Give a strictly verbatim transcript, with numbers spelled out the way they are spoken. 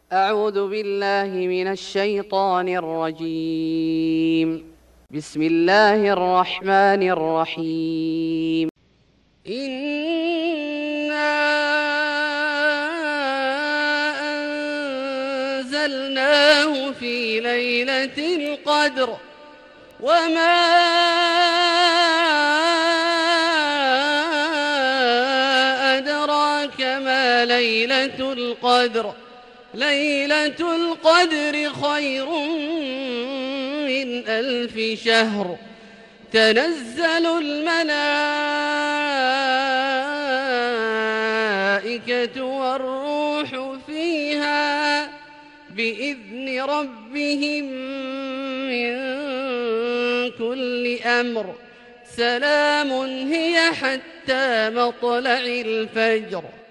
أعوذ بالله من الشيطان الرجيم. بسم الله الرحمن الرحيم. إنا أنزلناه في ليلة القدر وما أدراك ما ليلة القدر ليلة القدر خير من ألف شهر تنزل الملائكة والروح فيها بإذن ربهم من كل أمر سلام هي حتى مطلع الفجر.